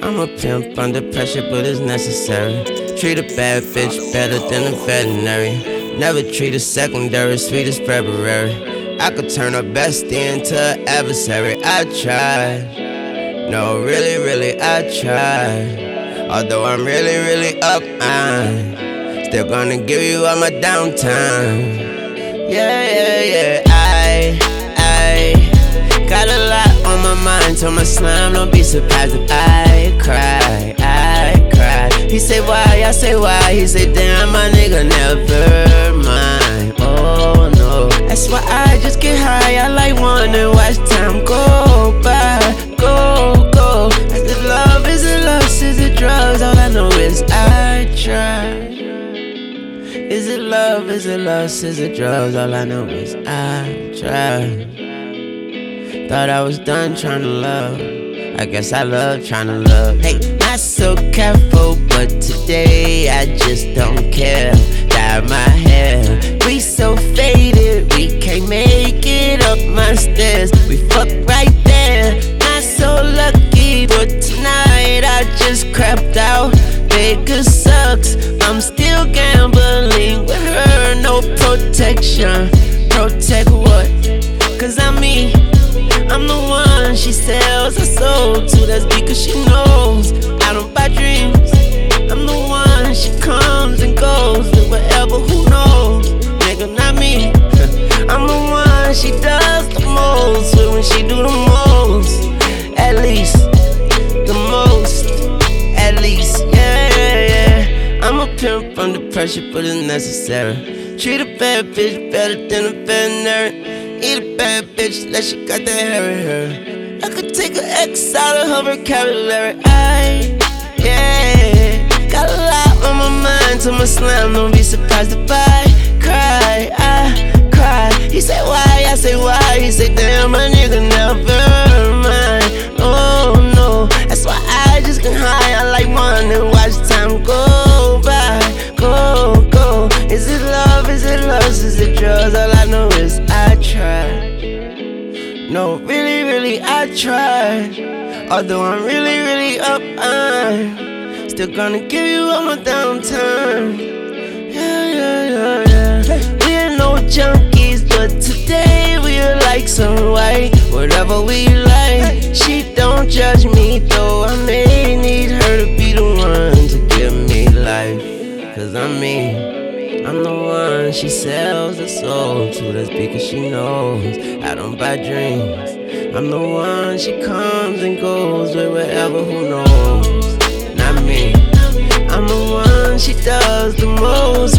I'm a pimp under pressure, but it's necessary. Treat a bad bitch better than a veterinary. Never treat a secondary, sweet as February. I could turn a bestie into an adversary. I tried, no, really, I tried. Although I'm really up, I'm still gonna give you all my downtime. Yeah, I got a lot on my mind, told my slime, don't be surprised if I cry. He say why, I say why, he say damn, my nigga, never mind. Oh no, that's why I just get high, I like one and watch time go by, go. Is it love, is it lust, is it drugs, all I know is I try. Is it love, is it lust, is it drugs, all I know is I try. Thought I was done trying to love, I guess I love trying to love. Hey, not so careful, but today I just don't care. Dye my hair, we so faded, we can't make it up my stairs. We fuck right there, not so lucky, but tonight I just crapped out. Vegas sucks, I'm still gambling with her, no protection. Protect what? Cause I'm me, I'm the one she sells her soul to. That's because she knows I don't buy dreams. I'm the one she comes and goes with whatever, who knows. Nigga, not me. I'm the one she does the most with when she do the most. At least, the most. At least, yeah. I'm a pimp under pressure, but it's necessary. Treat a bad bitch better than a veterinary. Eat a bad bitch, like she got that hair in her. I could take an X out of her vocabulary. Got a lot on my mind, to my slime, don't be surprised if I cry. He say why, I say why, he say damn, my nigga, never mind. Oh no, that's why I just get high, I like one and watch time go by, go. Is it love, is it lust, is it drugs, all I know is I try. No, really, I try. Although I'm really up, I'm still gonna give you all my downtime. Yeah. We ain't no junkies, but today we are like some white. Whatever we like, she don't judge me, though I may need her to be the one to give me life. Cause I'm me, I'm the one she sells her soul to. That's because she knows I don't buy dreams. I'm the one she comes and goes with wherever, who knows. Not me, I'm the one she does the most